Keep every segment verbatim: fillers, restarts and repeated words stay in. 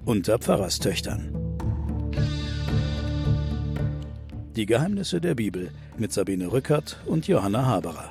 Unter Pfarrerstöchtern. Die Geheimnisse der Bibel mit Sabine Rückert und Johanna Haberer.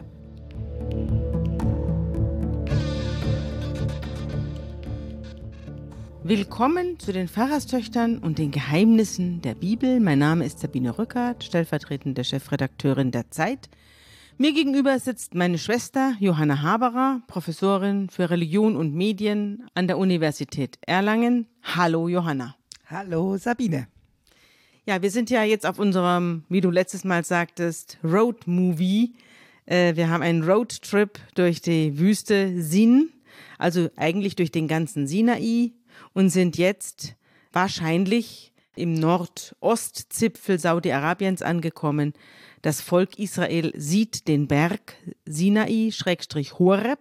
Willkommen zu den Pfarrerstöchtern und den Geheimnissen der Bibel. Mein Name ist Sabine Rückert, stellvertretende Chefredakteurin der Zeit. Mir gegenüber sitzt meine Schwester Johanna Haberer, Professorin für Religion und Medien an der Universität Erlangen. Hallo Johanna. Hallo Sabine. Ja, wir sind ja jetzt auf unserem, wie du letztes Mal sagtest, Road-Movie. Äh, wir haben einen Roadtrip durch die Wüste Sin, also eigentlich durch den ganzen Sinai, und sind jetzt wahrscheinlich im Nordostzipfel Saudi-Arabiens angekommen. Das Volk Israel sieht den Berg Sinai, Schrägstrich Horeb,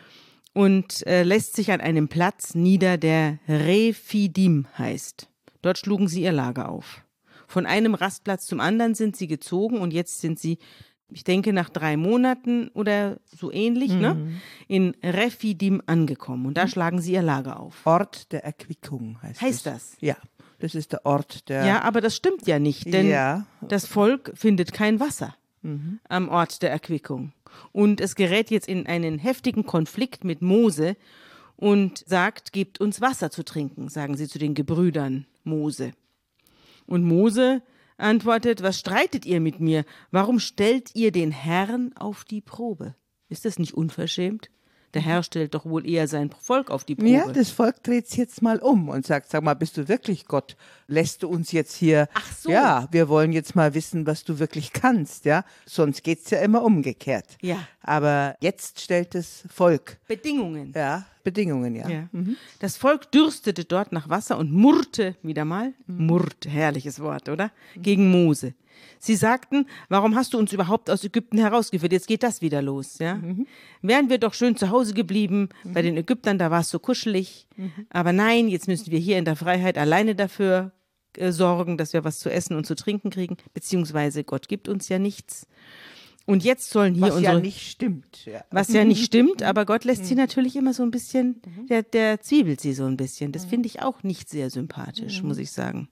und äh, lässt sich an einem Platz nieder, der Refidim heißt. Dort schlugen sie ihr Lager auf. Von einem Rastplatz zum anderen sind sie gezogen und jetzt sind sie, ich denke, nach drei Monaten oder so ähnlich, mhm. ne, in Refidim angekommen. Und da schlagen sie ihr Lager auf. Ort der Erquickung heißt, heißt das. das? Ja, das ist der Ort der... Ja, aber das stimmt ja nicht, denn ja. das Volk findet kein Wasser Mhm. am Ort der Erquickung. Und es gerät jetzt in einen heftigen Konflikt mit Mose und sagt, gebt uns Wasser zu trinken, sagen sie zu den Gebrüdern Mose. Und Mose antwortet, was streitet ihr mit mir? Warum stellt ihr den Herrn auf die Probe? Ist das nicht unverschämt? Der Herr stellt doch wohl eher sein Volk auf die Probe. Ja, das Volk dreht es jetzt mal um und sagt, sag mal, bist du wirklich Gott? Lässt du uns jetzt hier... Ach so. Ja, wir wollen jetzt mal wissen, was du wirklich kannst, ja? Sonst geht es ja immer umgekehrt. Ja. Aber jetzt stellt das Volk... Bedingungen. Ja, Bedingungen, ja. Ja. Mhm. Das Volk dürstete dort nach Wasser und murrte, wieder mal, mhm. murrte, herrliches Wort, oder? Mhm. Gegen Mose. Sie sagten, warum hast du uns überhaupt aus Ägypten herausgeführt? Jetzt geht das wieder los, ja? Mhm. Wären wir doch schön zu Hause geblieben, mhm. bei den Ägyptern, da war es so kuschelig. Mhm. Aber nein, jetzt müssen wir hier in der Freiheit alleine dafür äh, sorgen, dass wir was zu essen und zu trinken kriegen, beziehungsweise Gott gibt uns ja nichts. Und jetzt sollen hier was unsere... ja nicht stimmt. Ja. Was ja nicht stimmt, aber Gott lässt sie natürlich immer so ein bisschen, der, der zwiebelt sie so ein bisschen. Das finde ich auch nicht sehr sympathisch, muss ich sagen.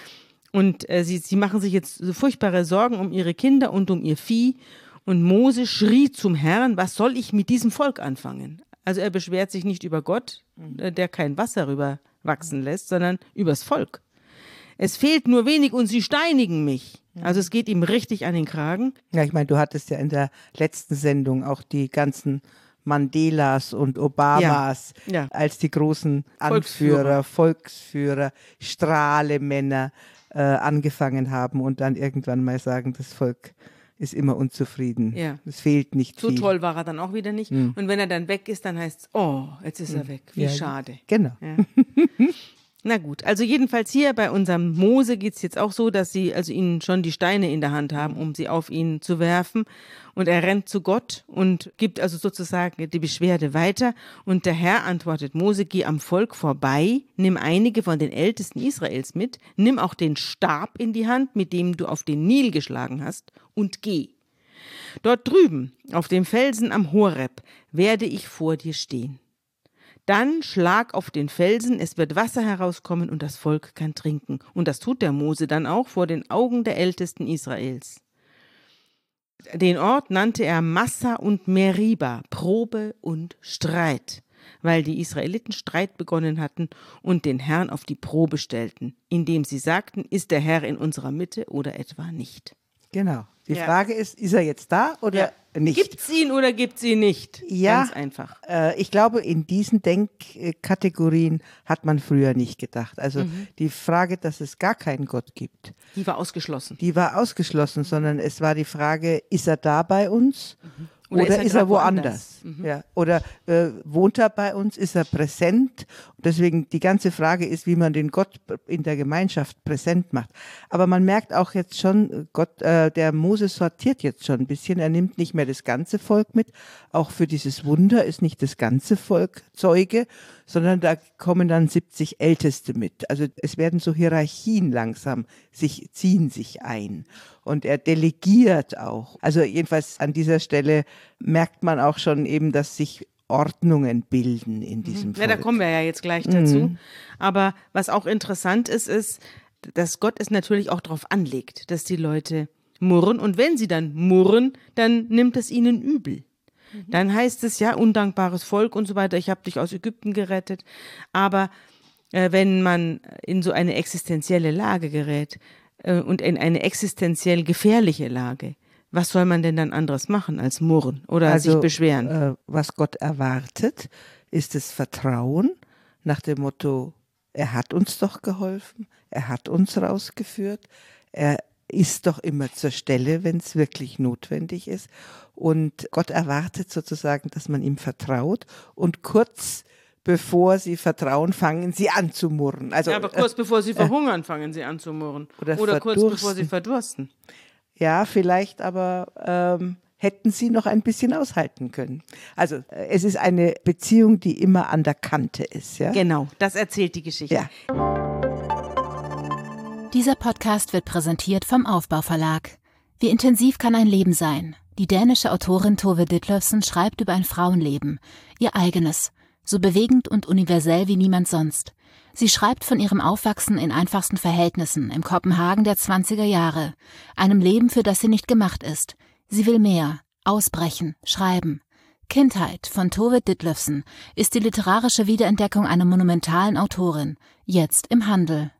Und äh, sie, sie machen sich jetzt so furchtbare Sorgen um ihre Kinder und um ihr Vieh. Und Mose schrie zum Herrn, was soll ich mit diesem Volk anfangen? Also er beschwert sich nicht über Gott, äh, der kein Wasser rüber wachsen lässt, sondern übers Volk. Es fehlt nur wenig und sie steinigen mich. Also es geht ihm richtig an den Kragen. Ja, ich meine, du hattest ja in der letzten Sendung auch die ganzen Mandelas und Obamas ja, ja. als die großen Anführer, Volksführer, Volksführer Strahlemänner äh, angefangen haben und dann irgendwann mal sagen, das Volk ist immer unzufrieden. Ja. Es fehlt nicht so viel. So toll war er dann auch wieder nicht. Hm. Und wenn er dann weg ist, dann heißt es, oh, jetzt ist hm. er weg. Wie ja, schade. Genau. Ja. Na gut, also jedenfalls hier bei unserem Mose geht es jetzt auch so, dass sie also ihnen schon die Steine in der Hand haben, um sie auf ihn zu werfen. Und er rennt zu Gott und gibt also sozusagen die Beschwerde weiter. Und der Herr antwortet Mose, geh am Volk vorbei, nimm einige von den Ältesten Israels mit, nimm auch den Stab in die Hand, mit dem du auf den Nil geschlagen hast, und geh. Dort drüben, auf dem Felsen am Horeb, werde ich vor dir stehen. Dann schlag auf den Felsen, es wird Wasser herauskommen und das Volk kann trinken. Und das tut der Mose dann auch vor den Augen der Ältesten Israels. Den Ort nannte er Massa und Meriba, Probe und Streit, weil die Israeliten Streit begonnen hatten und den Herrn auf die Probe stellten, indem sie sagten, ist der Herr in unserer Mitte oder etwa nicht. Genau. Die ja. Frage ist, ist er jetzt da oder ja. nicht? Gibt es ihn oder gibt es ihn nicht? Ja, ganz einfach. Äh, ich glaube, in diesen Denkkategorien hat man früher nicht gedacht. Also mhm. die Frage, dass es gar keinen Gott gibt. Die war ausgeschlossen. Die war ausgeschlossen, sondern es war die Frage, ist er da bei uns? Mhm. Oder, Oder ist er, ist er woanders? woanders? Mhm. Ja. Oder äh, wohnt er bei uns? Ist er präsent? Und deswegen die ganze Frage ist, wie man den Gott in der Gemeinschaft präsent macht. Aber man merkt auch jetzt schon, Gott, äh, der Mose sortiert jetzt schon ein bisschen. Er nimmt nicht mehr das ganze Volk mit. Auch für dieses Wunder ist nicht das ganze Volk Zeuge, sondern da kommen dann siebzig Älteste mit. Also es werden so Hierarchien langsam, sich ziehen sich ein. Und er delegiert auch. Also jedenfalls an dieser Stelle merkt man auch schon eben, dass sich Ordnungen bilden in diesem Volk. Ja, da kommen wir ja jetzt gleich dazu. Mhm. Aber was auch interessant ist, ist, dass Gott es natürlich auch darauf anlegt, dass die Leute murren. Und wenn sie dann murren, dann nimmt es ihnen übel. Mhm. Dann heißt es ja, undankbares Volk und so weiter, ich habe dich aus Ägypten gerettet. Aber äh, wenn man in so eine existenzielle Lage gerät äh, und in eine existenziell gefährliche Lage, was soll man denn dann anderes machen als murren oder also, sich beschweren? Äh, was Gott erwartet, ist das Vertrauen nach dem Motto, er hat uns doch geholfen, er hat uns rausgeführt, er ist doch immer zur Stelle, wenn es wirklich notwendig ist. Und Gott erwartet sozusagen, dass man ihm vertraut und kurz bevor sie vertrauen, fangen sie an zu murren. Also, ja, aber kurz äh, bevor sie verhungern, äh, fangen sie an zu murren. Oder, oder kurz bevor sie verdursten. Ja, vielleicht, aber ähm, hätten sie noch ein bisschen aushalten können. Also äh, es ist eine Beziehung, die immer an der Kante ist. Ja? Genau, das erzählt die Geschichte. Ja. Dieser Podcast wird präsentiert vom Aufbau Verlag. Wie intensiv kann ein Leben sein? Die dänische Autorin Tove Ditlevsen schreibt über ein Frauenleben, ihr eigenes, so bewegend und universell wie niemand sonst. Sie schreibt von ihrem Aufwachsen in einfachsten Verhältnissen im Kopenhagen der zwanziger Jahre, einem Leben, für das sie nicht gemacht ist. Sie will mehr, ausbrechen, schreiben. Kindheit von Tove Ditlevsen ist die literarische Wiederentdeckung einer monumentalen Autorin, jetzt im Handel.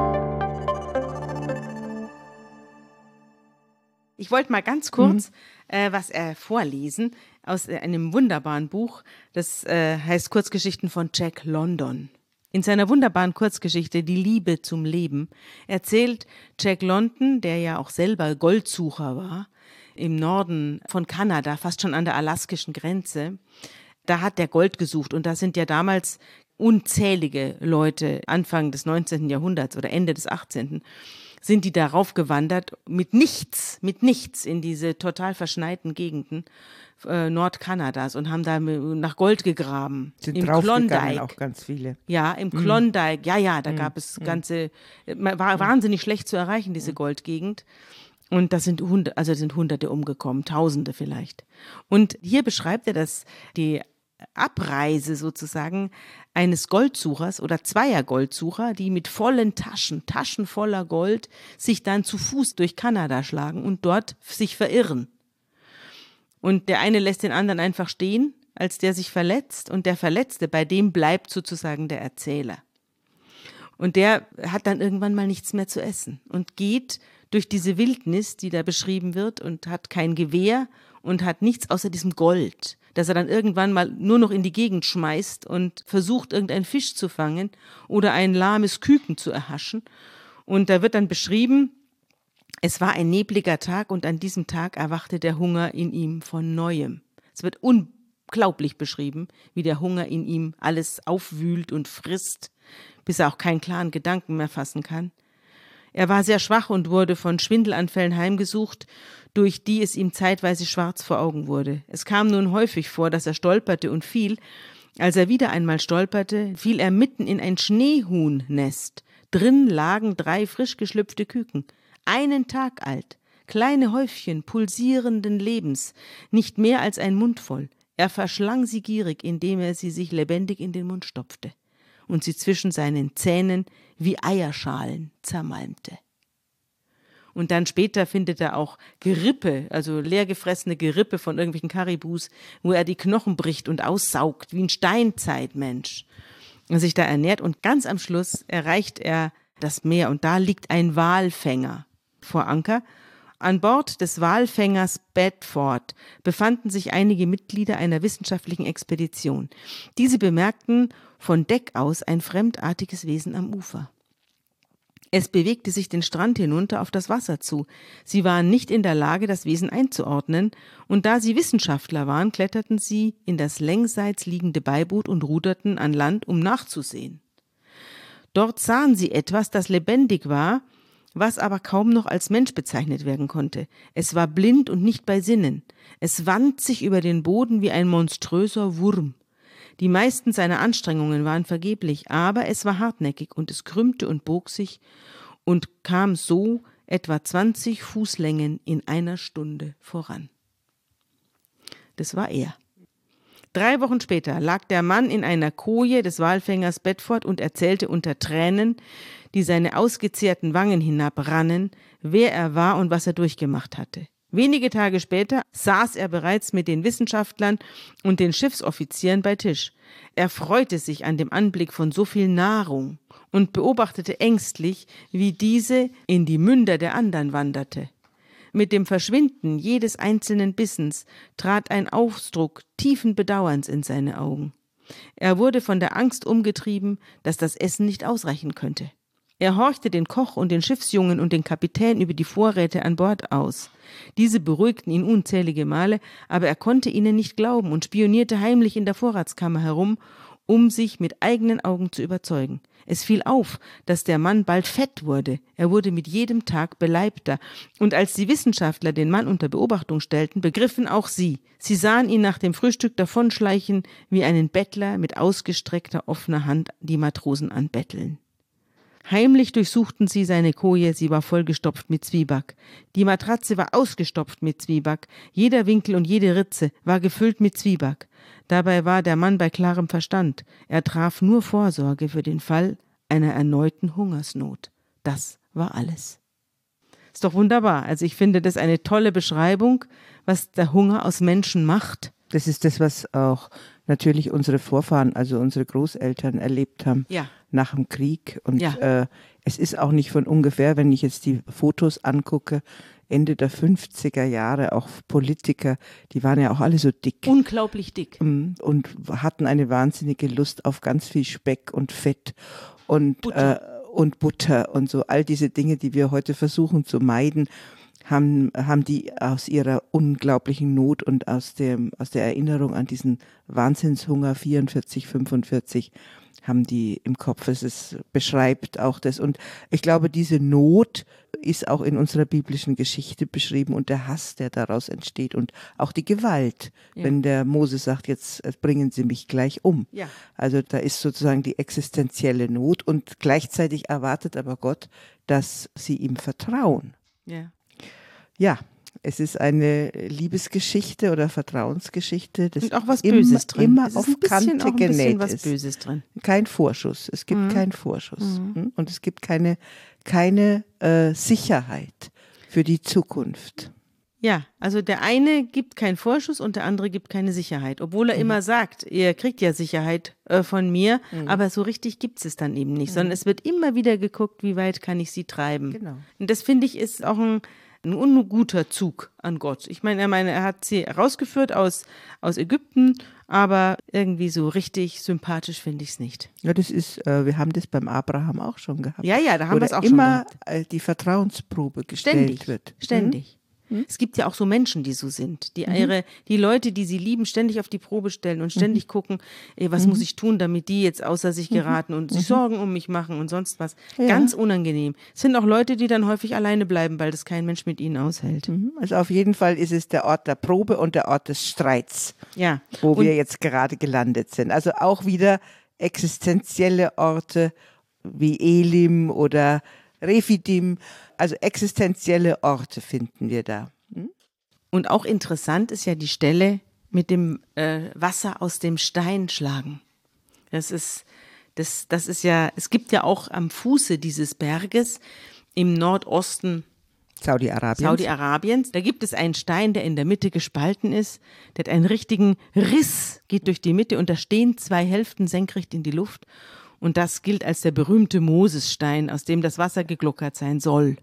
Ich wollte mal ganz kurz mhm. äh, was äh, vorlesen aus äh, einem wunderbaren Buch, das äh, heißt Kurzgeschichten von Jack London. In seiner wunderbaren Kurzgeschichte Die Liebe zum Leben erzählt Jack London, der ja auch selber Goldsucher war, im Norden von Kanada, fast schon an der alaskischen Grenze, da hat der Gold gesucht und da sind ja damals unzählige Leute, Anfang des neunzehnten Jahrhunderts oder Ende des achtzehnten sind die darauf gewandert, mit nichts, mit nichts in diese total verschneiten Gegenden äh, Nordkanadas und haben da nach Gold gegraben. Sind im Klondike auch ganz viele. Ja, im mm. Klondike, ja, ja, da mm. gab es ganze, war wahnsinnig schlecht zu erreichen, diese Goldgegend. Und das sind Hunderte, also sind Hunderte umgekommen, Tausende vielleicht. Und hier beschreibt er das, die Abreise sozusagen eines Goldsuchers oder zweier Goldsucher, die mit vollen Taschen, Taschen voller Gold, sich dann zu Fuß durch Kanada schlagen und dort sich verirren. Und der eine lässt den anderen einfach stehen, als der sich verletzt, und der Verletzte, bei dem bleibt sozusagen der Erzähler. Und der hat dann irgendwann mal nichts mehr zu essen und geht durch diese Wildnis, die da beschrieben wird, und hat kein Gewehr und hat nichts außer diesem Gold, das er dann irgendwann mal nur noch in die Gegend schmeißt und versucht, irgendeinen Fisch zu fangen oder ein lahmes Küken zu erhaschen. Und da wird dann beschrieben, es war ein nebliger Tag und an diesem Tag erwachte der Hunger in ihm von Neuem. Es wird unglaublich beschrieben, wie der Hunger in ihm alles aufwühlt und frisst, bis er auch keinen klaren Gedanken mehr fassen kann. Er war sehr schwach und wurde von Schwindelanfällen heimgesucht, durch die es ihm zeitweise schwarz vor Augen wurde. Es kam nun häufig vor, dass er stolperte und fiel. Als er wieder einmal stolperte, fiel er mitten in ein Schneehuhnnest. Drin lagen drei frisch geschlüpfte Küken, einen Tag alt, kleine Häufchen pulsierenden Lebens, nicht mehr als ein Mund voll. Er verschlang sie gierig, indem er sie sich lebendig in den Mund stopfte und sie zwischen seinen Zähnen wie Eierschalen zermalmte. Und dann später findet er auch Gerippe, also leergefressene Gerippe von irgendwelchen Karibus, wo er die Knochen bricht und aussaugt, wie ein Steinzeitmensch, und sich da ernährt. Und ganz am Schluss erreicht er das Meer und da liegt ein Walfänger vor Anker. An Bord des Walfängers Bedford befanden sich einige Mitglieder einer wissenschaftlichen Expedition. Diese bemerkten von Deck aus ein fremdartiges Wesen am Ufer. Es bewegte sich den Strand hinunter auf das Wasser zu. Sie waren nicht in der Lage, das Wesen einzuordnen, und da sie Wissenschaftler waren, kletterten sie in das längsseits liegende Beiboot und ruderten an Land, um nachzusehen. Dort sahen sie etwas, das lebendig war, was aber kaum noch als Mensch bezeichnet werden konnte. Es war blind und nicht bei Sinnen. Es wand sich über den Boden wie ein monströser Wurm. Die meisten seiner Anstrengungen waren vergeblich, aber es war hartnäckig und es krümmte und bog sich und kam so etwa zwanzig Fußlängen in einer Stunde voran. Das war er. Drei Wochen später lag der Mann in einer Koje des Walfängers Bedford und erzählte unter Tränen, die seine ausgezehrten Wangen hinabrannen, wer er war und was er durchgemacht hatte. Wenige Tage später saß er bereits mit den Wissenschaftlern und den Schiffsoffizieren bei Tisch. Er freute sich an dem Anblick von so viel Nahrung und beobachtete ängstlich, wie diese in die Münder der anderen wanderte. Mit dem Verschwinden jedes einzelnen Bissens trat ein Ausdruck tiefen Bedauerns in seine Augen. Er wurde von der Angst umgetrieben, dass das Essen nicht ausreichen könnte. Er horchte den Koch und den Schiffsjungen und den Kapitän über die Vorräte an Bord aus. Diese beruhigten ihn unzählige Male, aber er konnte ihnen nicht glauben und spionierte heimlich in der Vorratskammer herum, um sich mit eigenen Augen zu überzeugen. Es fiel auf, dass der Mann bald fett wurde. Er wurde mit jedem Tag beleibter. Und als die Wissenschaftler den Mann unter Beobachtung stellten, begriffen auch sie. Sie sahen ihn nach dem Frühstück davonschleichen, wie einen Bettler mit ausgestreckter offener Hand die Matrosen anbetteln. Heimlich durchsuchten sie seine Koje, sie war vollgestopft mit Zwieback. Die Matratze war ausgestopft mit Zwieback. Jeder Winkel und jede Ritze war gefüllt mit Zwieback. Dabei war der Mann bei klarem Verstand. Er traf nur Vorsorge für den Fall einer erneuten Hungersnot. Das war alles. Ist doch wunderbar. Also ich finde das eine tolle Beschreibung, was der Hunger aus Menschen macht. Das ist das, was auch natürlich unsere Vorfahren, also unsere Großeltern erlebt haben. Ja. Nach dem Krieg. Und ja. äh, es ist auch nicht von ungefähr, wenn ich jetzt die Fotos angucke, Ende der fünfziger Jahre, auch Politiker, die waren ja auch alle so dick. Unglaublich dick. Und hatten eine wahnsinnige Lust auf ganz viel Speck und Fett und Butter. Äh, und Butter und so. All diese Dinge, die wir heute versuchen zu meiden, haben, haben die aus ihrer unglaublichen Not und aus, dem, aus der Erinnerung an diesen Wahnsinnshunger vierundvierzig, fünfundvierzig haben die im Kopf. Es ist, beschreibt auch das. Und ich glaube, diese Not ist auch in unserer biblischen Geschichte beschrieben und der Hass, der daraus entsteht und auch die Gewalt, ja. Wenn der Mose sagt, jetzt bringen sie mich gleich um. Ja. Also da ist sozusagen die existenzielle Not und gleichzeitig erwartet aber Gott, dass sie ihm vertrauen. Ja. Ja. Es ist eine Liebesgeschichte oder Vertrauensgeschichte. Das und auch was immer, Böses drin. Immer es ist auf ein bisschen, Kante auch ein bisschen genäht was ist. Böses drin. Kein Vorschuss. Es gibt mhm. keinen Vorschuss. Mhm. Und es gibt keine, keine äh, Sicherheit für die Zukunft. Ja, also der eine gibt keinen Vorschuss und der andere gibt keine Sicherheit. Obwohl er mhm. immer sagt, ihr kriegt ja Sicherheit äh, von mir, mhm. aber so richtig gibt es es dann eben nicht. Mhm. Sondern es wird immer wieder geguckt, wie weit kann ich sie treiben. Genau. Und das finde ich ist auch ein Ein unguter Zug an Gott. Ich meine, er, meine, er hat sie herausgeführt aus, aus Ägypten, aber irgendwie so richtig sympathisch finde ich es nicht. Ja, das ist, äh, wir haben das beim Abraham auch schon gehabt. Ja, ja, da haben wir es auch schon immer gehabt. Immer die Vertrauensprobe gestellt Ständig, wird. Ständig. Hm? Es gibt ja auch so Menschen, die so sind, die mhm. ihre, die Leute, die sie lieben, ständig auf die Probe stellen und ständig mhm. gucken, ey, was mhm. muss ich tun, damit die jetzt außer sich geraten und mhm. sich Sorgen um mich machen und sonst was. Ja. Ganz unangenehm. Es sind auch Leute, die dann häufig alleine bleiben, weil das kein Mensch mit ihnen aushält. Mhm. Also auf jeden Fall ist es der Ort der Probe und der Ort des Streits, ja. wo und wir jetzt gerade gelandet sind. Also auch wieder existenzielle Orte wie Elim oder Rephidim, also existenzielle Orte finden wir da. Hm? Und auch interessant ist ja die Stelle mit dem äh, Wasser aus dem Stein schlagen. Das ist, das, das ist ja, es gibt ja auch am Fuße dieses Berges im Nordosten Saudi-Arabiens. Saudi-Arabiens, da gibt es einen Stein, der in der Mitte gespalten ist, der hat einen richtigen Riss, geht durch die Mitte und da stehen zwei Hälften senkrecht in die Luft. Und das gilt als der berühmte Mosesstein, aus dem das Wasser gegluckert sein soll.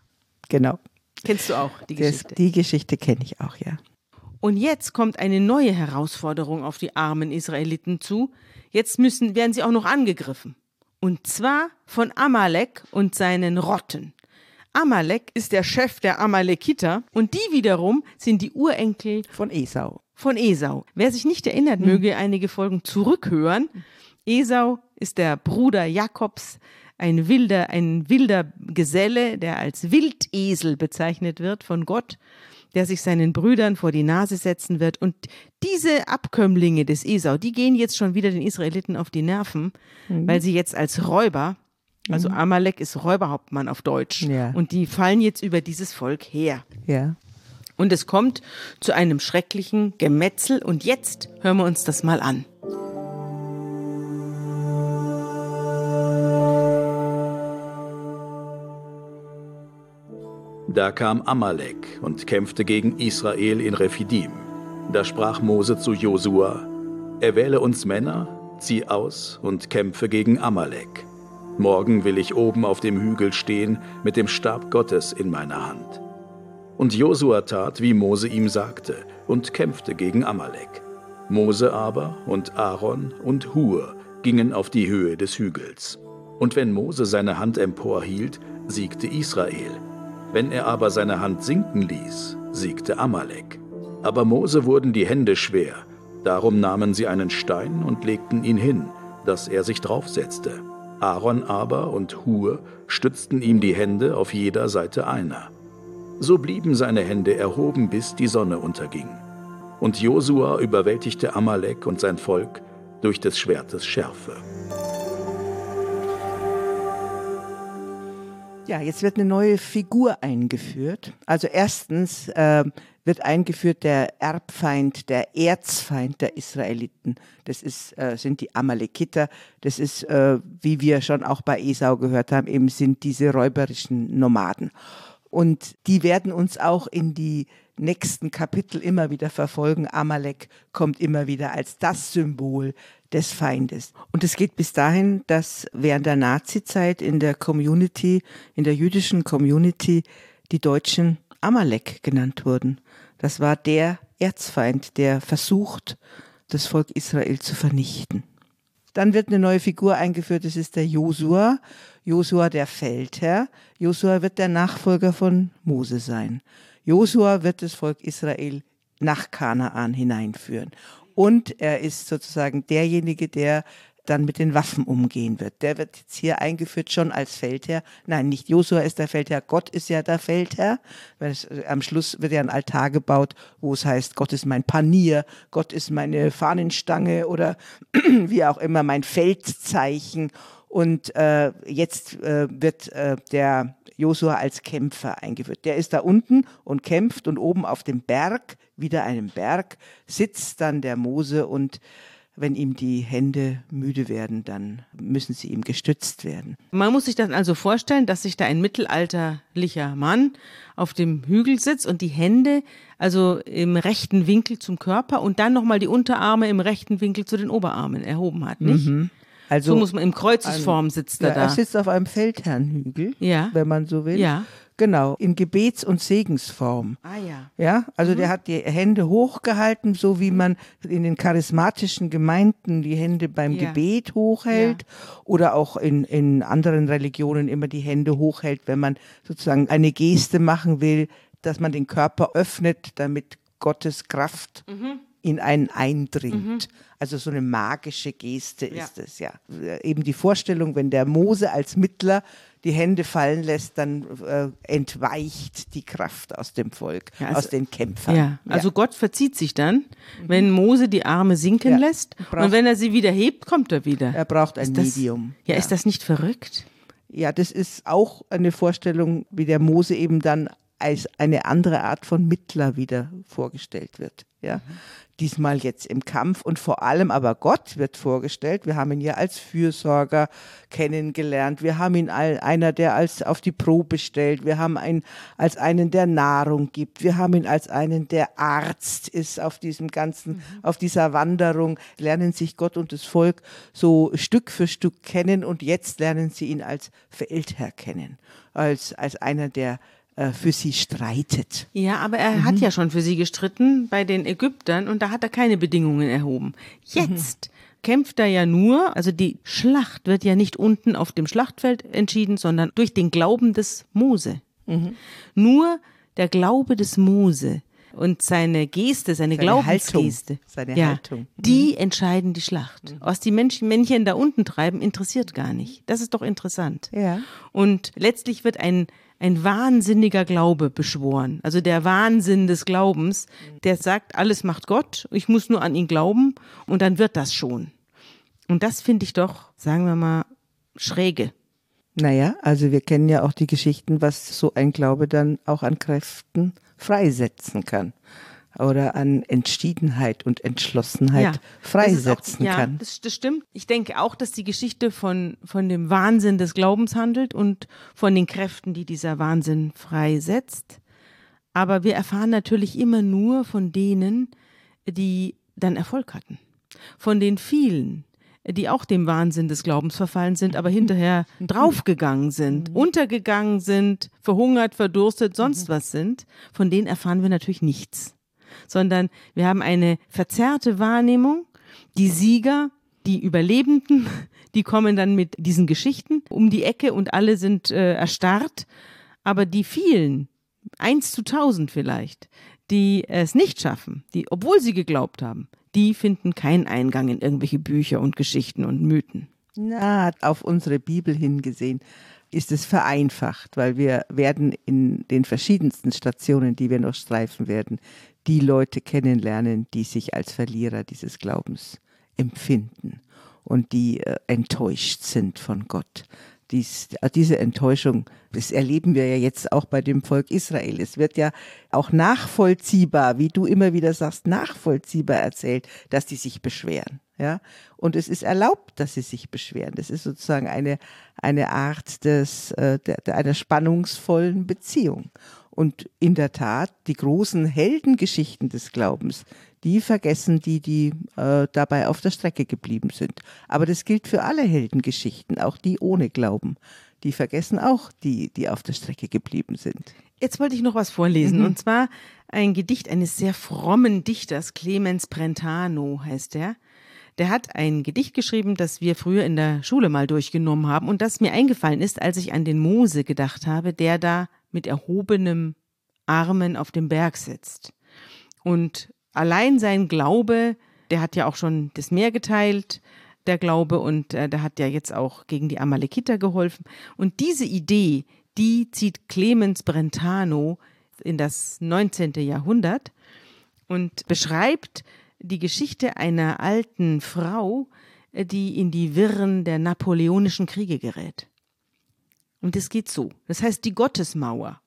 Genau. Kennst du auch die Geschichte? Das, die Geschichte kenne ich auch, ja. Und jetzt kommt eine neue Herausforderung auf die armen Israeliten zu. Jetzt müssen, werden sie auch noch angegriffen. Und zwar von Amalek und seinen Rotten. Amalek ist der Chef der Amalekiter und die wiederum sind die Urenkel von Esau. Von Esau. Wer sich nicht erinnert, hm. möge einige Folgen zurückhören. Esau ist der Bruder Jakobs, ein wilder, ein wilder Geselle, der als Wildesel bezeichnet wird von Gott, der sich seinen Brüdern vor die Nase setzen wird. Und diese Abkömmlinge des Esau, die gehen jetzt schon wieder den Israeliten auf die Nerven, mhm. weil sie jetzt als Räuber, also mhm. Amalek ist Räuberhauptmann auf Deutsch, ja. und die fallen jetzt über dieses Volk her. Ja. Und es kommt zu einem schrecklichen Gemetzel. Und jetzt hören wir uns das mal an. Da kam Amalek und kämpfte gegen Israel in Rephidim. Da sprach Mose zu Josua: Erwähle uns Männer, zieh aus und kämpfe gegen Amalek. Morgen will ich oben auf dem Hügel stehen mit dem Stab Gottes in meiner Hand. Und Josua tat, wie Mose ihm sagte, und kämpfte gegen Amalek. Mose aber und Aaron und Hur gingen auf die Höhe des Hügels. Und wenn Mose seine Hand emporhielt, siegte Israel. Wenn er aber seine Hand sinken ließ, siegte Amalek. Aber Mose wurden die Hände schwer. Darum nahmen sie einen Stein und legten ihn hin, dass er sich draufsetzte. Aaron aber und Hur stützten ihm die Hände auf jeder Seite einer. So blieben seine Hände erhoben, bis die Sonne unterging. Und Josua überwältigte Amalek und sein Volk durch des Schwertes Schärfe. Ja, jetzt wird eine neue Figur eingeführt. Also erstens äh, wird eingeführt der Erbfeind, der Erzfeind der Israeliten. Das ist, äh, sind die Amalekiter. Das ist, äh, wie wir schon auch bei Esau gehört haben, eben sind diese räuberischen Nomaden. Und die werden uns auch in die nächsten Kapitel immer wieder verfolgen. Amalek kommt immer wieder als das Symbol des Feindes. Und es geht bis dahin, dass während der Nazizeit in der Community, in der jüdischen Community, die Deutschen Amalek genannt wurden. Das war der Erzfeind, der versucht, das Volk Israel zu vernichten. Dann wird eine neue Figur eingeführt, das ist der Josua. Josua der Feldherr. Josua wird der Nachfolger von Mose sein. Josua wird das Volk Israel nach Kanaan hineinführen. Und er ist sozusagen derjenige, der dann mit den Waffen umgehen wird. Der wird jetzt hier eingeführt schon als Feldherr. Nein, nicht Josua ist der Feldherr, Gott ist ja der Feldherr. Weil es, am Schluss wird ja ein Altar gebaut, wo es heißt, Gott ist mein Panier, Gott ist meine Fahnenstange oder wie auch immer mein Feldzeichen. Und äh, jetzt äh, wird äh, der Josua als Kämpfer eingeführt. Der ist da unten und kämpft und oben auf dem Berg, wieder einem Berg, sitzt dann der Mose und wenn ihm die Hände müde werden, dann müssen sie ihm gestützt werden. Man muss sich dann also vorstellen, dass sich da ein mittelalterlicher Mann auf dem Hügel sitzt und die Hände also im rechten Winkel zum Körper und dann nochmal die Unterarme im rechten Winkel zu den Oberarmen erhoben hat, nicht? Mhm. Also, so muss man, im Kreuzesform sitzt er ja, da. Er sitzt auf einem Feldherrnhügel, ja. wenn man so will. Ja. Genau, in Gebets- und Segensform. Ah ja. Ja, also mhm. der hat die Hände hochgehalten, so wie man in den charismatischen Gemeinden die Hände beim ja. Gebet hochhält ja. oder auch in, in anderen Religionen immer die Hände hochhält, wenn man sozusagen eine Geste machen will, dass man den Körper öffnet, damit Gottes Kraft mhm. in einen eindringt. Mhm. Also so eine magische Geste ja. ist es, ja. Eben die Vorstellung, wenn der Mose als Mittler die Hände fallen lässt, dann äh, entweicht die Kraft aus dem Volk, ja, also, aus den Kämpfern. Ja. Ja. Also Gott verzieht sich dann, mhm. wenn Mose die Arme sinken ja. lässt braucht, und wenn er sie wieder hebt, kommt er wieder. Er braucht ein das, Medium. Ja, ja, ist das nicht verrückt? Ja, das ist auch eine Vorstellung, wie der Mose eben dann als eine andere Art von Mittler wieder vorgestellt wird. Ja. Mhm. Diesmal jetzt im Kampf und vor allem aber Gott wird vorgestellt. Wir haben ihn ja als Fürsorger kennengelernt. Wir haben ihn als einer, der als auf die Probe stellt. Wir haben ihn als einen, der Nahrung gibt. Wir haben ihn als einen, der Arzt ist auf diesem ganzen, mhm. auf dieser Wanderung. Lernen sich Gott und das Volk so Stück für Stück kennen und jetzt lernen sie ihn als Feldherr kennen. Als, als einer, der für sie streitet. Ja, aber er mhm. hat ja schon für sie gestritten bei den Ägyptern und da hat er keine Bedingungen erhoben. Jetzt mhm. kämpft er ja nur, also die Schlacht wird ja nicht unten auf dem Schlachtfeld entschieden, sondern durch den Glauben des Mose. Mhm. Nur der Glaube des Mose und seine Geste, seine, seine Glaubensgeste, Haltung. Seine ja, Haltung. die entscheiden die Schlacht. Mhm. Was die Menschen, Männchen da unten treiben, interessiert gar nicht. Das ist doch interessant. Ja. Und letztlich wird ein ein wahnsinniger Glaube beschworen. Also der Wahnsinn des Glaubens, der sagt, alles macht Gott, ich muss nur an ihn glauben und dann wird das schon. Und das finde ich doch, sagen wir mal, schräge. Naja, also wir kennen ja auch die Geschichten, was so ein Glaube dann auch an Kräften freisetzen kann oder an Entschiedenheit und Entschlossenheit ja, freisetzen auch, kann. Ja, das, das stimmt. Ich denke auch, dass die Geschichte von, von dem Wahnsinn des Glaubens handelt und von den Kräften, die dieser Wahnsinn freisetzt. Aber wir erfahren natürlich immer nur von denen, die dann Erfolg hatten. Von den vielen, die auch dem Wahnsinn des Glaubens verfallen sind, aber hinterher draufgegangen sind, untergegangen sind, verhungert, verdurstet, sonst was sind. Von denen erfahren wir natürlich nichts. Sondern wir haben eine verzerrte Wahrnehmung. Die Sieger, die Überlebenden, die kommen dann mit diesen Geschichten um die Ecke und alle sind äh, erstarrt. Aber die vielen, eins zu tausend vielleicht, die es nicht schaffen, die, obwohl sie geglaubt haben, die finden keinen Eingang in irgendwelche Bücher und Geschichten und Mythen. Na, auf unsere Bibel hingesehen ist es vereinfacht, weil wir werden in den verschiedensten Stationen, die wir noch streifen werden, die Leute kennenlernen, die sich als Verlierer dieses Glaubens empfinden und die äh, enttäuscht sind von Gott. Dies, diese Enttäuschung, das erleben wir ja jetzt auch bei dem Volk Israel. Es wird ja auch nachvollziehbar, wie du immer wieder sagst, nachvollziehbar erzählt, dass die sich beschweren. Ja? Und es ist erlaubt, dass sie sich beschweren. Das ist sozusagen eine, eine Art des, äh, der, der, einer spannungsvollen Beziehung. Und in der Tat, die großen Heldengeschichten des Glaubens, die vergessen die, die äh, dabei auf der Strecke geblieben sind. Aber das gilt für alle Heldengeschichten, auch die ohne Glauben. Die vergessen auch die, die auf der Strecke geblieben sind. Jetzt wollte ich noch was vorlesen, Mhm. und zwar ein Gedicht eines sehr frommen Dichters, Clemens Brentano heißt er. Der hat ein Gedicht geschrieben, das wir früher in der Schule mal durchgenommen haben und das mir eingefallen ist, als ich an den Mose gedacht habe, der da mit erhobenem Armen auf dem Berg sitzt. Und allein sein Glaube, der hat ja auch schon das Meer geteilt, der Glaube, und äh, der hat ja jetzt auch gegen die Amalekiter geholfen. Und diese Idee, die zieht Clemens Brentano in das neunzehnte Jahrhundert und beschreibt die Geschichte einer alten Frau, die in die Wirren der napoleonischen Kriege gerät. Und es geht so, das heißt die Gottesmauer.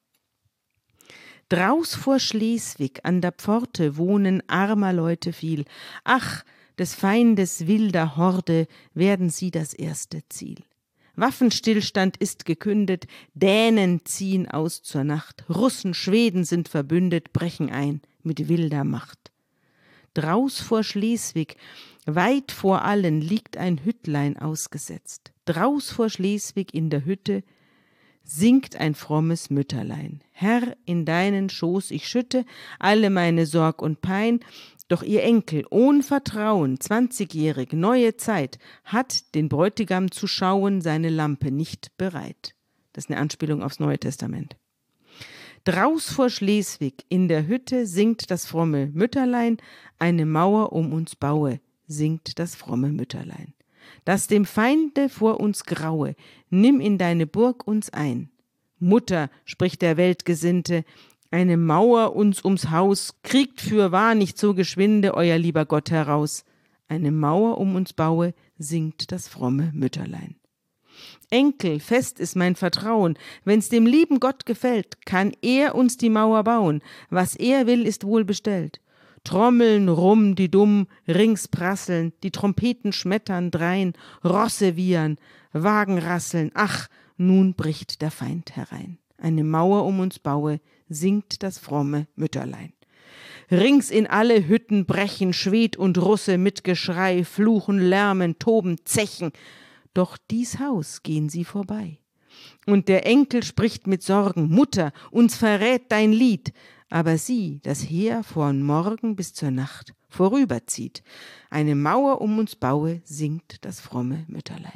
Draus vor Schleswig an der Pforte wohnen armer Leute viel. Ach, des Feindes wilder Horde werden sie das erste Ziel. Waffenstillstand ist gekündet, Dänen ziehen aus zur Nacht, Russen, Schweden sind verbündet, brechen ein mit wilder Macht. Draus vor Schleswig, weit vor allen, liegt ein Hüttlein ausgesetzt. Draus vor Schleswig in der Hütte singt ein frommes Mütterlein. Herr, in deinen Schoß ich schütte alle meine Sorg und Pein, doch ihr Enkel, ohn Vertrauen, zwanzigjährig, neue Zeit, hat den Bräutigam zu schauen seine Lampe nicht bereit. Das ist eine Anspielung aufs Neue Testament. Draus vor Schleswig in der Hütte singt das fromme Mütterlein, eine Mauer um uns baue, singt das fromme Mütterlein. Dass dem Feinde vor uns graue, nimm in deine Burg uns ein. Mutter, spricht der Weltgesinnte, eine Mauer uns ums Haus, kriegt fürwahr nicht so geschwinde euer lieber Gott heraus. Eine Mauer um uns baue, singt das fromme Mütterlein. Enkel, fest ist mein Vertrauen, wenn's dem lieben Gott gefällt, kann er uns die Mauer bauen, was er will, ist wohl bestellt. Trommeln rum die Dumm, rings prasseln, die Trompeten schmettern drein, Rosse wiehern, Wagen rasseln, ach, nun bricht der Feind herein. Eine Mauer um uns baue, singt das fromme Mütterlein. Rings in alle Hütten brechen Schwed und Russe mit Geschrei, fluchen, lärmen, toben, zechen, doch dies Haus gehen sie vorbei. Und der Enkel spricht mit Sorgen, Mutter, uns verrät dein Lied, aber sieh, das Heer von Morgen bis zur Nacht vorüberzieht. Eine Mauer um uns baue, singt das fromme Mütterlein.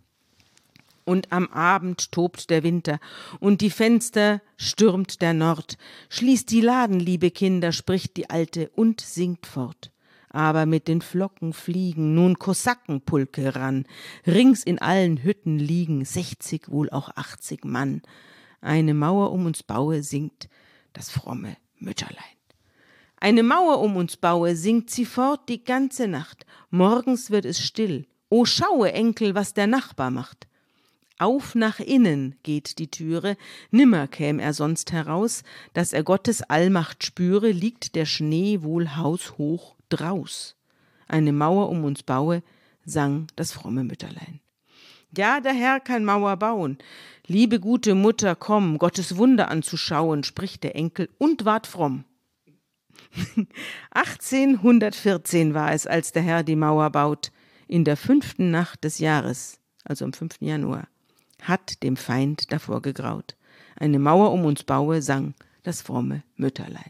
Und am Abend tobt der Winter, und die Fenster stürmt der Nord. Schließt die Laden, liebe Kinder, spricht die Alte und singt fort. Aber mit den Flocken fliegen nun Kosakenpulke ran. Rings in allen Hütten liegen sechzig, wohl auch achtzig Mann. Eine Mauer um uns baue, singt das fromme Mütterlein. Eine Mauer um uns baue, singt sie fort die ganze Nacht. Morgens wird es still. O schaue, Enkel, was der Nachbar macht. Auf nach innen geht die Türe, nimmer käm er sonst heraus, dass er Gottes Allmacht spüre, liegt der Schnee wohl haushoch draus. Eine Mauer um uns baue, sang das fromme Mütterlein. Ja, der Herr kann Mauer bauen. Liebe gute Mutter, komm, Gottes Wunder anzuschauen, spricht der Enkel und ward fromm. achtzehnhundertvierzehn war es, als der Herr die Mauer baut, in der fünften Nacht des Jahres, also am fünften Januar. Hat dem Feind davor gegraut. Eine Mauer um uns baue, sang das fromme Mütterlein.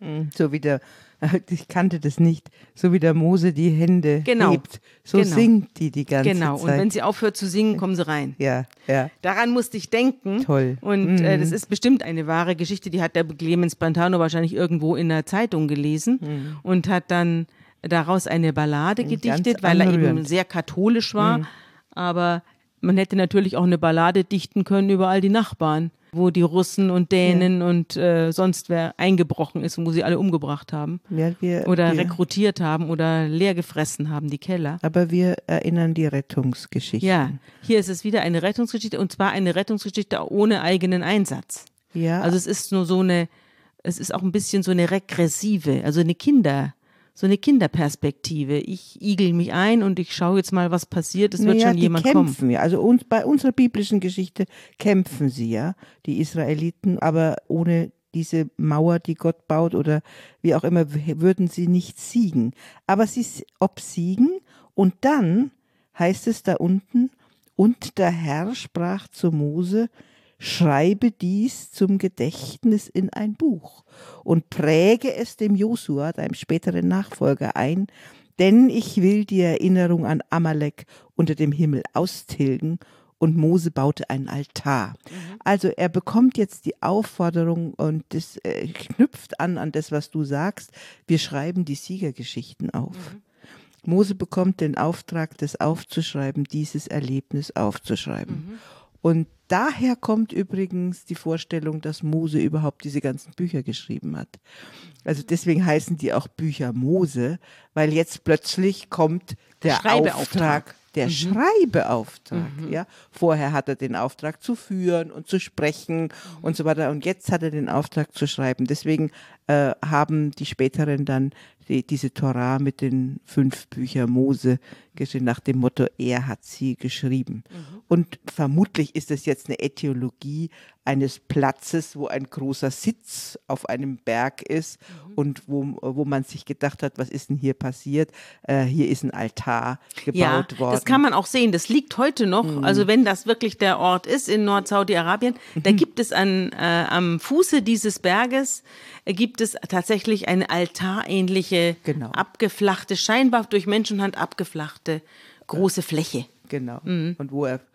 So wie der, ich kannte das nicht, so wie der Mose die Hände genau. hebt, so genau. singt die die ganze genau. Zeit. Genau, und wenn sie aufhört zu singen, kommen sie rein. Ja, ja. Daran musste ich denken. Toll. Und mhm. äh, das ist bestimmt eine wahre Geschichte, die hat der Clemens Brentano wahrscheinlich irgendwo in der Zeitung gelesen mhm. und hat dann daraus eine Ballade Ganz gedichtet, weil er eben sehr katholisch war, mhm. aber man hätte natürlich auch eine Ballade dichten können über all die Nachbarn, wo die Russen und Dänen ja. und äh, sonst wer eingebrochen ist und wo sie alle umgebracht haben. Ja, wir, oder wir, rekrutiert haben oder leer gefressen haben, die Keller. Aber wir erinnern die Rettungsgeschichte. Ja, hier ist es wieder eine Rettungsgeschichte und zwar eine Rettungsgeschichte ohne eigenen Einsatz. Ja. Also es ist nur so eine, es ist auch ein bisschen so eine regressive, also eine Kinder- So eine Kinderperspektive. Ich igel mich ein und ich schaue jetzt mal, was passiert. Es wird naja, schon jemand die kämpfen, kommen. Ja. Also uns, bei unserer biblischen Geschichte kämpfen sie ja, die Israeliten, aber ohne diese Mauer, die Gott baut oder wie auch immer, würden sie nicht siegen. Aber sie obsiegen und dann heißt es da unten, und der Herr sprach zu Mose, schreibe dies zum Gedächtnis in ein Buch und präge es dem Josua, deinem späteren Nachfolger, ein, denn ich will die Erinnerung an Amalek unter dem Himmel austilgen. Und Mose baute einen Altar. Mhm. Also er bekommt jetzt die Aufforderung und das äh, knüpft an an das, was du sagst. Wir schreiben die Siegergeschichten auf. Mhm. Mose bekommt den Auftrag, das aufzuschreiben, dieses Erlebnis aufzuschreiben. Mhm. Und daher kommt übrigens die Vorstellung, dass Mose überhaupt diese ganzen Bücher geschrieben hat. Also deswegen heißen die auch Bücher Mose, weil jetzt plötzlich kommt der Auftrag, der mhm. Schreibeauftrag. Mhm. Ja? Vorher hat er den Auftrag zu führen und zu sprechen mhm. und so weiter. Und jetzt hat er den Auftrag zu schreiben. Deswegen äh, haben die späteren dann die, diese Torah mit den fünf Büchern Mose geschrieben, nach dem Motto, er hat sie geschrieben. Mhm. Und vermutlich ist es jetzt eine Äthiologie eines Platzes, wo ein großer Sitz auf einem Berg ist mhm. und wo, wo man sich gedacht hat, was ist denn hier passiert? Äh, hier ist ein Altar gebaut ja, worden. Das kann man auch sehen, das liegt heute noch, mhm. also wenn das wirklich der Ort ist in Nord-Saudi-Arabien, mhm. da gibt es an, äh, am Fuße dieses Berges, äh, gibt es tatsächlich eine altarähnliche, genau. abgeflachte, scheinbar durch Menschenhand abgeflachte, große Fläche. Genau, mhm. und wo er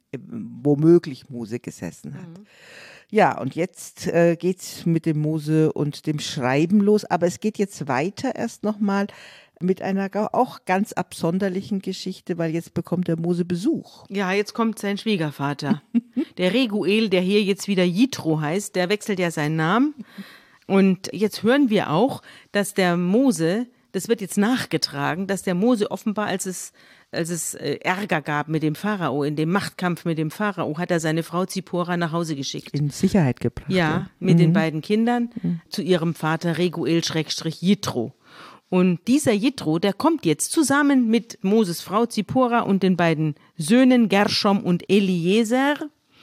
womöglich Mose gesessen hat. Mhm. Ja, und jetzt äh, geht es mit dem Mose und dem Schreiben los, aber es geht jetzt weiter erst nochmal mit einer auch ganz absonderlichen Geschichte, weil jetzt bekommt der Mose Besuch. Ja, jetzt kommt sein Schwiegervater. Der Reguel, der hier jetzt wieder Jitro heißt, der wechselt ja seinen Namen. Und jetzt hören wir auch, dass der Mose, das wird jetzt nachgetragen, dass der Mose offenbar, als es als es Ärger gab mit dem Pharao, in dem Machtkampf mit dem Pharao, hat er seine Frau Zipora nach Hause geschickt. In Sicherheit gebracht. Ja, mit mhm. den beiden Kindern mhm. zu ihrem Vater Reguel-Jitro. Und dieser Jitro, der kommt jetzt zusammen mit Moses Frau Zipora und den beiden Söhnen Gershom und Eliezer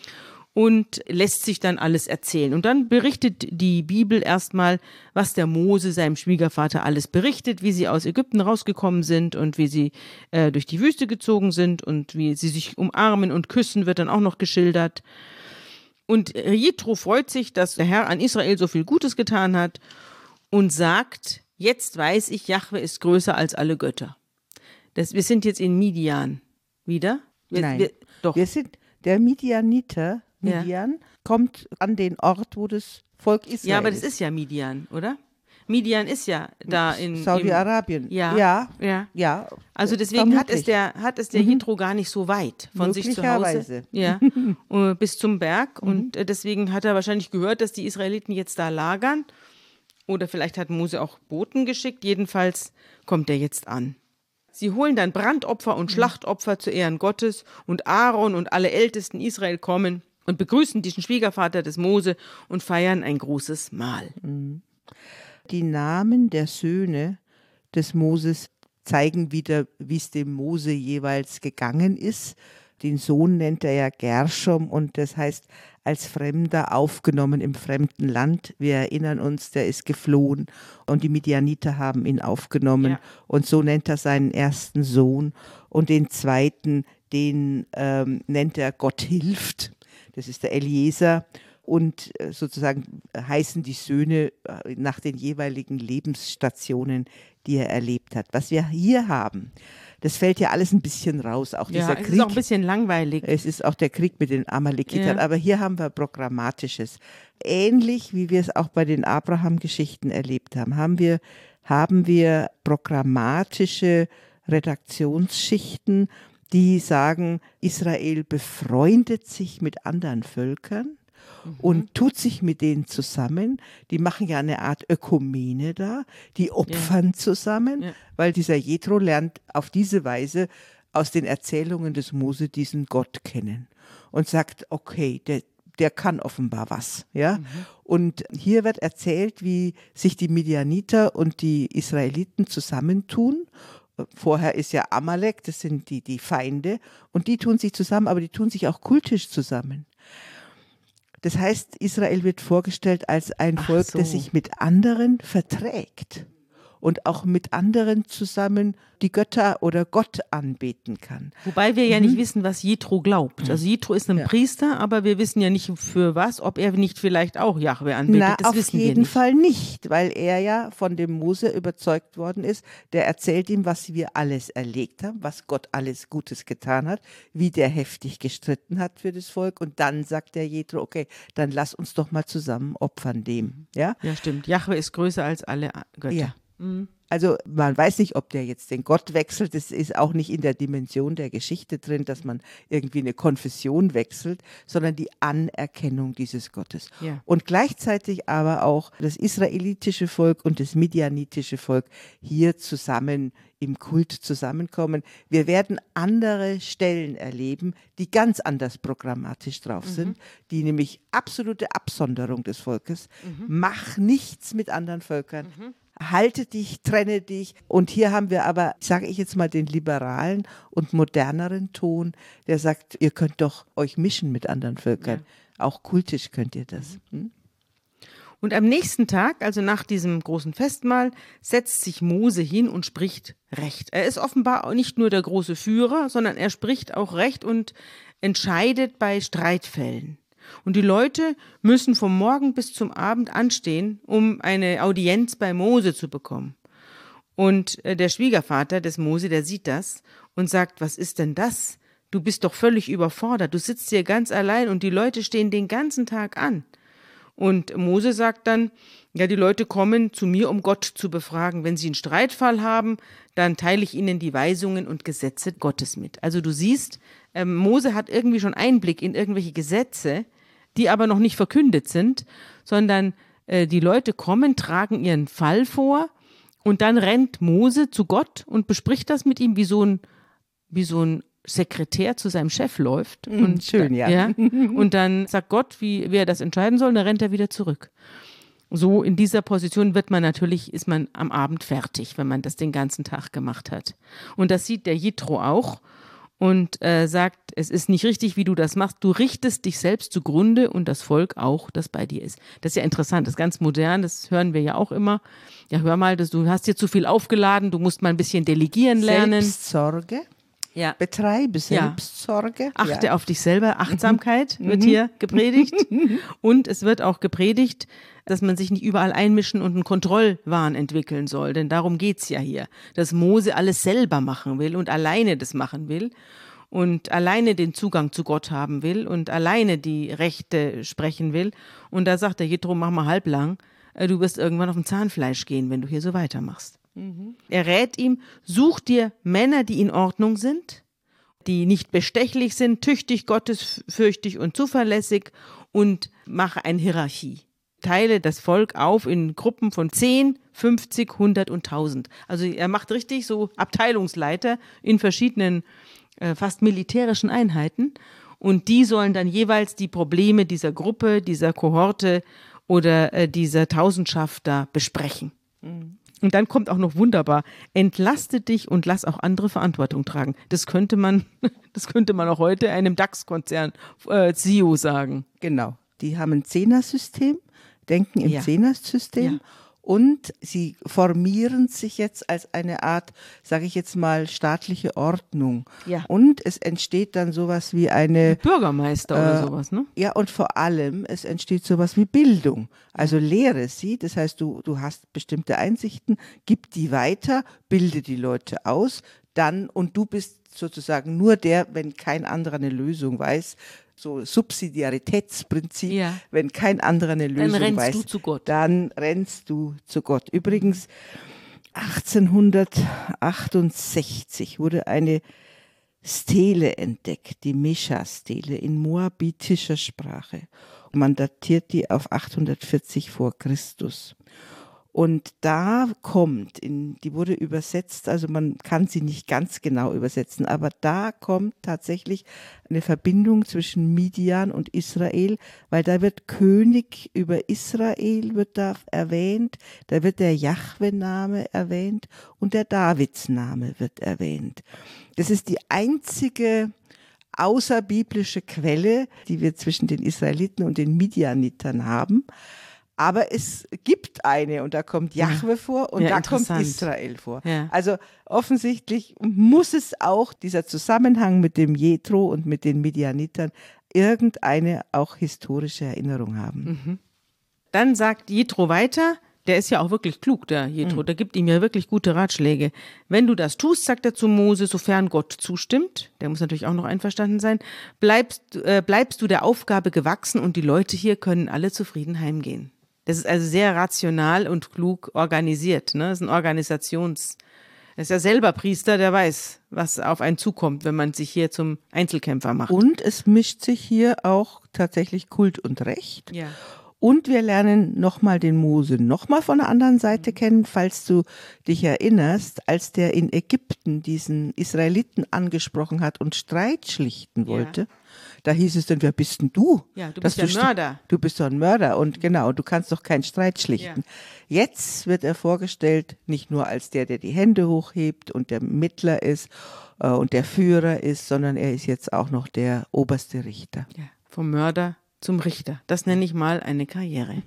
und lässt sich dann alles erzählen. Und dann berichtet die Bibel erstmal, was der Mose seinem Schwiegervater alles berichtet, wie sie aus Ägypten rausgekommen sind und wie sie äh, durch die Wüste gezogen sind und wie sie sich umarmen und küssen, wird dann auch noch geschildert. Und Jitro freut sich, dass der Herr an Israel so viel Gutes getan hat und sagt, jetzt weiß ich, Jahwe ist größer als alle Götter. Das, wir sind jetzt in Midian. Wieder? Wir, Nein, wir, doch. wir sind der Midianiter. Midian ja. kommt an den Ort, wo das Volk Israel ist. Ja, aber das ist ja Midian, oder? Midian ist ja da in Saudi-Arabien. Ja, ja, ja, ja. Also deswegen hat es der, hat es der mhm. Jitro gar nicht so weit von sich zu Hause, ja, bis zum Berg. Mhm. Und deswegen hat er wahrscheinlich gehört, dass die Israeliten jetzt da lagern. Oder vielleicht hat Mose auch Boten geschickt. Jedenfalls kommt er jetzt an. Sie holen dann Brandopfer und Schlachtopfer zu Ehren Gottes und Aaron und alle Ältesten Israel kommen und begrüßen diesen Schwiegervater des Mose und feiern ein großes Mahl. Die Namen der Söhne des Moses zeigen wieder, wie es dem Mose jeweils gegangen ist. Den Sohn nennt er ja Gershom und das heißt als Fremder aufgenommen im fremden Land. Wir erinnern uns, der ist geflohen und die Midianiter haben ihn aufgenommen. Ja. Und so nennt er seinen ersten Sohn und den zweiten, den ähm, nennt er Gott hilft. Das ist der Eliezer. Und sozusagen heißen die Söhne nach den jeweiligen Lebensstationen, die er erlebt hat. Was wir hier haben, das fällt ja alles ein bisschen raus. Auch ja, dieser es Krieg. ist auch ein bisschen langweilig. Es ist auch der Krieg mit den Amalekitern. Ja. Aber hier haben wir Programmatisches. Ähnlich wie wir es auch bei den Abraham-Geschichten erlebt haben, haben wir, haben wir programmatische Redaktionsschichten, die sagen, Israel befreundet sich mit anderen Völkern. Mhm. Und tut sich mit denen zusammen. Die machen ja eine Art Ökumene da. Die opfern ja. zusammen, ja. weil dieser Jethro lernt auf diese Weise aus den Erzählungen des Mose diesen Gott kennen und sagt, okay, der, der kann offenbar was. Ja? Mhm. Und hier wird erzählt, wie sich die Midianiter und die Israeliten zusammentun. Vorher ist ja Amalek, das sind die, die Feinde. Und die tun sich zusammen, aber die tun sich auch kultisch zusammen. Das heißt, Israel wird vorgestellt als ein Volk, so. das sich mit anderen verträgt und auch mit anderen zusammen die Götter oder Gott anbeten kann. Wobei wir ja mhm. nicht wissen, was Jethro glaubt. Also Jethro ist ein ja. Priester, aber wir wissen ja nicht für was, ob er nicht vielleicht auch Jahwe anbetet. Na, das auf wissen jeden wir nicht. Fall nicht, weil er ja von dem Mose überzeugt worden ist. Der erzählt ihm, was wir alles erlegt haben, was Gott alles Gutes getan hat, wie der heftig gestritten hat für das Volk. Und dann sagt der Jethro, okay, dann lass uns doch mal zusammen opfern dem. Ja, ja stimmt. Jahwe ist größer als alle Götter. Ja. Also man weiß nicht, ob der jetzt den Gott wechselt, das ist auch nicht in der Dimension der Geschichte drin, dass man irgendwie eine Konfession wechselt, sondern die Anerkennung dieses Gottes. Ja. Und gleichzeitig aber auch das israelitische Volk und das midianitische Volk hier zusammen im Kult zusammenkommen. Wir werden andere Stellen erleben, die ganz anders programmatisch drauf mhm. sind, die nämlich absolute Absonderung des Volkes. Mhm. Mach nichts mit anderen Völkern. Mhm. Halte dich, trenne dich. Und hier haben wir aber, sage ich jetzt mal, den liberalen und moderneren Ton, der sagt, ihr könnt doch euch mischen mit anderen Völkern. Ja. Auch kultisch könnt ihr das. Hm? Und am nächsten Tag, also nach diesem großen Festmahl, setzt sich Mose hin und spricht Recht. Er ist offenbar nicht nur der große Führer, sondern er spricht auch Recht und entscheidet bei Streitfällen. Und die Leute müssen vom Morgen bis zum Abend anstehen, um eine Audienz bei Mose zu bekommen. Und der Schwiegervater des Mose, der sieht das und sagt, was ist denn das? Du bist doch völlig überfordert, du sitzt hier ganz allein und die Leute stehen den ganzen Tag an. Und Mose sagt dann, ja, die Leute kommen zu mir, um Gott zu befragen. Wenn sie einen Streitfall haben, dann teile ich ihnen die Weisungen und Gesetze Gottes mit. Also du siehst, Mose hat irgendwie schon Einblick in irgendwelche Gesetze, die aber noch nicht verkündet sind, sondern äh, die Leute kommen, tragen ihren Fall vor und dann rennt Mose zu Gott und bespricht das mit ihm, wie so ein, wie so ein Sekretär zu seinem Chef läuft. Mm, und, schön, ja. ja. Und dann sagt Gott, wie, wie er das entscheiden soll, und dann rennt er wieder zurück. So in dieser Position wird man natürlich, ist man am Abend fertig, wenn man das den ganzen Tag gemacht hat. Und das sieht der Jethro auch. Und äh, sagt, es ist nicht richtig, wie du das machst. Du richtest dich selbst zugrunde und das Volk auch, das bei dir ist. Das ist ja interessant, das ist ganz modern, das hören wir ja auch immer. Ja, hör mal, das, du hast dir zu viel aufgeladen, du musst mal ein bisschen delegieren lernen. Selbstsorge. Ja. Betreibe Selbstsorge. Ja. Achte ja. auf dich selber. Achtsamkeit wird hier gepredigt. Und es wird auch gepredigt, dass man sich nicht überall einmischen und einen Kontrollwahn entwickeln soll. Denn darum geht's ja hier. Dass Mose alles selber machen will und alleine das machen will. Und alleine den Zugang zu Gott haben will und alleine die Rechte sprechen will. Und da sagt der Jethro, mach mal halblang. Du wirst irgendwann auf dem Zahnfleisch gehen, wenn du hier so weitermachst. Mhm. Er rät ihm, such dir Männer, die in Ordnung sind, die nicht bestechlich sind, tüchtig, gottesfürchtig und zuverlässig und mache eine Hierarchie. teile das Volk auf in Gruppen von zehn, fünfzig, hundert und tausend. Also er macht richtig so Abteilungsleiter in verschiedenen äh, fast militärischen Einheiten und die sollen dann jeweils die Probleme dieser Gruppe, dieser Kohorte oder äh, dieser Tausendschaft da besprechen. Mhm. Und dann kommt auch noch wunderbar, entlaste dich und lass auch andere Verantwortung tragen. Das könnte man, das könnte man auch heute einem DAX-Konzern äh, C E O sagen. Genau, die haben ein Zehner-System, denken im Ja. Zehner-System. Ja. Und sie formieren sich jetzt als eine Art, sage ich jetzt mal, staatliche Ordnung. Ja. Und es entsteht dann sowas wie eine Bürgermeister oder äh, sowas, ne? Ja, und vor allem, es entsteht sowas wie Bildung. Also lehre sie, das heißt, du, du hast bestimmte Einsichten, gib die weiter, bilde die Leute aus, dann, und du bist sozusagen nur der, wenn kein anderer eine Lösung weiß, so Subsidiaritätsprinzip, Ja. wenn kein anderer eine Lösung Dann rennst weiß, du zu Gott. dann rennst du zu Gott. Übrigens, achtzehnhundertachtundsechzig wurde eine Stele entdeckt, die Mesha-Stele in moabitischer Sprache. Und man datiert die auf achthundertvierzig vor Christus. Und da kommt, in, die wurde übersetzt, also man kann sie nicht ganz genau übersetzen, aber da kommt tatsächlich eine Verbindung zwischen Midian und Israel, weil da wird König über Israel wird da erwähnt, da wird der Jahwe-Name erwähnt und der Davids-Name wird erwähnt. Das ist die einzige außerbiblische Quelle, die wir zwischen den Israeliten und den Midianitern haben. Aber es gibt eine und da kommt Jahwe ja. vor und ja, da kommt Israel vor. Ja. Also offensichtlich muss es auch dieser Zusammenhang mit dem Jethro und mit den Midianitern irgendeine auch historische Erinnerung haben. Mhm. Dann sagt Jethro weiter, der ist ja auch wirklich klug, der Jethro, mhm. der gibt ihm ja wirklich gute Ratschläge. Wenn du das tust, sagt er zu Mose, sofern Gott zustimmt, der muss natürlich auch noch einverstanden sein, bleibst, äh, bleibst du der Aufgabe gewachsen und die Leute hier können alle zufrieden heimgehen. Das ist also sehr rational und klug organisiert. Ne? Das ist ein Organisations... Er ist ja selber Priester, der weiß, was auf einen zukommt, wenn man sich hier zum Einzelkämpfer macht. Und es mischt sich hier auch tatsächlich Kult und Recht. Ja. Und wir lernen nochmal den Mose nochmal von der anderen Seite kennen, falls du dich erinnerst, als der in Ägypten diesen Israeliten angesprochen hat und Streit schlichten wollte. Ja. Da hieß es dann, wer bist denn du? Ja, du bist ja ein Mörder. Du bist doch ein Mörder und genau, du kannst doch keinen Streit schlichten. Ja. Jetzt wird er vorgestellt, nicht nur als der, der die Hände hochhebt und der Mittler ist äh, und der Führer ist, sondern er ist jetzt auch noch der oberste Richter. Ja, vom Mörder zum Richter. Das nenne ich mal eine Karriere.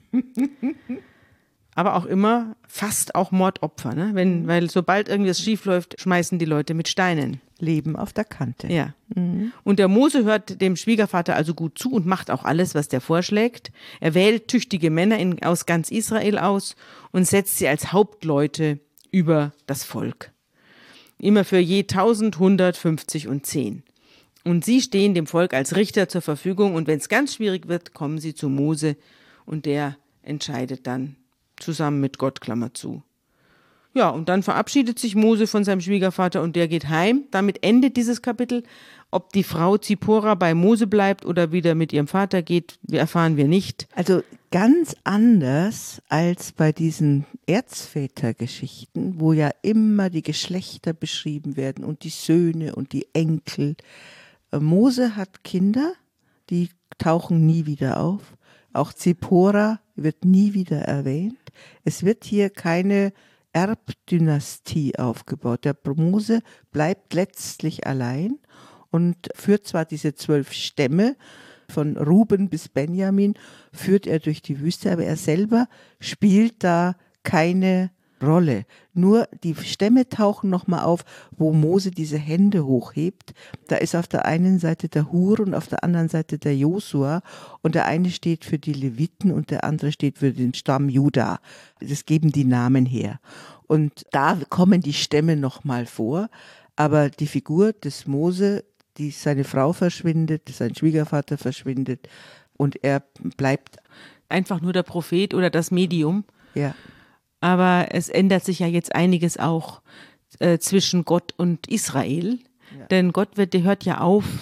Aber auch immer fast auch Mordopfer, ne? Wenn, weil sobald irgendwas schief läuft, schmeißen die Leute mit Steinen. Leben auf der Kante. Ja. Mhm. Und der Mose hört dem Schwiegervater also gut zu und macht auch alles, was der vorschlägt. Er wählt tüchtige Männer in, aus ganz Israel aus und setzt sie als Hauptleute über das Volk. Immer für je tausend, hundert, fünfzig und zehn. Und sie stehen dem Volk als Richter zur Verfügung und wenn es ganz schwierig wird, kommen sie zu Mose und der entscheidet dann zusammen mit Gott, Klammer zu. Ja, und dann verabschiedet sich Mose von seinem Schwiegervater und der geht heim. Damit endet dieses Kapitel. Ob die Frau Zipora bei Mose bleibt oder wieder mit ihrem Vater geht, erfahren wir nicht. Also ganz anders als bei diesen Erzvätergeschichten, wo ja immer die Geschlechter beschrieben werden und die Söhne und die Enkel. Mose hat Kinder, die tauchen nie wieder auf. Auch Zipora wird nie wieder erwähnt. Es wird hier keine Erbdynastie aufgebaut. Der Mose bleibt letztlich allein und führt zwar diese zwölf Stämme, von Ruben bis Benjamin, führt er durch die Wüste, aber er selber spielt da keine Rolle. Nur die Stämme tauchen nochmal auf, wo Mose diese Hände hochhebt. Da ist auf der einen Seite der Hur und auf der anderen Seite der Josua und der eine steht für die Leviten und der andere steht für den Stamm Juda. Das geben die Namen her. Und da kommen die Stämme nochmal vor, aber die Figur des Mose, die seine Frau verschwindet, sein Schwiegervater verschwindet und er bleibt einfach nur der Prophet oder das Medium. Ja. Aber es ändert sich ja jetzt einiges auch äh, zwischen Gott und Israel. Ja. Denn Gott wird, der hört ja auf,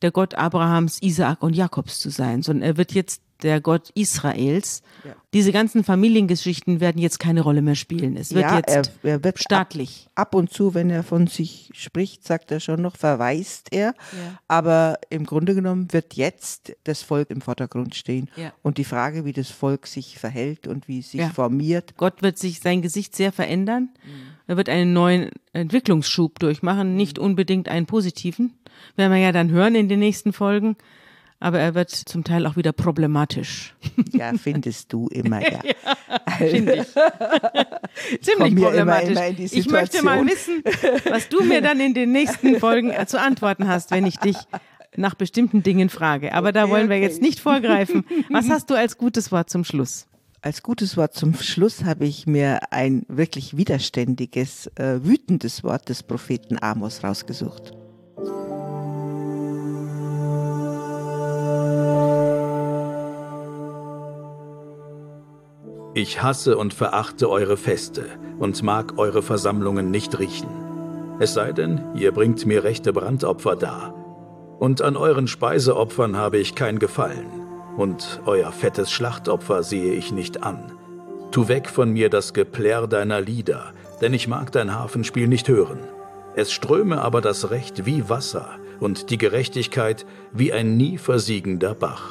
der Gott Abrahams, Isaak und Jakobs zu sein, sondern er wird jetzt der Gott Israels. Ja. Diese ganzen Familiengeschichten werden jetzt keine Rolle mehr spielen. Es wird ja, jetzt er, er wird staatlich. Ab, ab und zu, wenn er von sich spricht, sagt er schon noch, verweist er. Ja. Aber im Grunde genommen wird jetzt das Volk im Vordergrund stehen. Ja. Und die Frage, wie das Volk sich verhält und wie es sich ja. formiert. Gott wird sich sein Gesicht sehr verändern. Mhm. Er wird einen neuen Entwicklungsschub durchmachen, nicht unbedingt einen positiven. Werden wir ja dann hören in den nächsten Folgen. Aber er wird zum Teil auch wieder problematisch. Ja, findest du immer, ja. ja finde ich. Ziemlich problematisch. Immer, immer ich möchte mal wissen, was du mir dann in den nächsten Folgen zu antworten hast, wenn ich dich nach bestimmten Dingen frage. Aber da wollen wir jetzt nicht vorgreifen. Was hast du als gutes Wort zum Schluss? Als gutes Wort zum Schluss habe ich mir ein wirklich widerständiges, äh, wütendes Wort des Propheten Amos rausgesucht. Ich hasse und verachte eure Feste und mag eure Versammlungen nicht riechen. Es sei denn, ihr bringt mir rechte Brandopfer dar. Und an euren Speiseopfern habe ich kein Gefallen. Und euer fettes Schlachtopfer sehe ich nicht an. Tu weg von mir das Geplärr deiner Lieder, denn ich mag dein Harfenspiel nicht hören. Es ströme aber das Recht wie Wasser und die Gerechtigkeit wie ein nie versiegender Bach.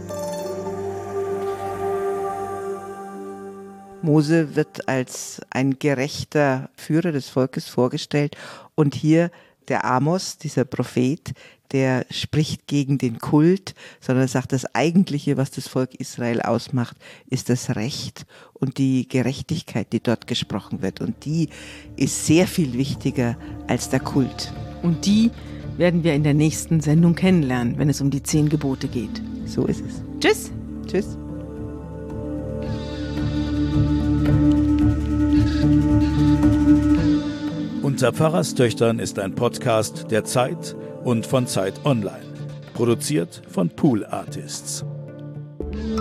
Mose wird als ein gerechter Führer des Volkes vorgestellt und hier der Amos, dieser Prophet, der spricht gegen den Kult, sondern sagt, das Eigentliche, was das Volk Israel ausmacht, ist das Recht und die Gerechtigkeit, die dort gesprochen wird. Und die ist sehr viel wichtiger als der Kult. Und die werden wir in der nächsten Sendung kennenlernen, wenn es um die zehn Gebote geht. So ist es. Tschüss. Tschüss. Unter Pfarrerstöchtern ist ein Podcast der Zeit und von Zeit Online. Produziert von Pool Artists.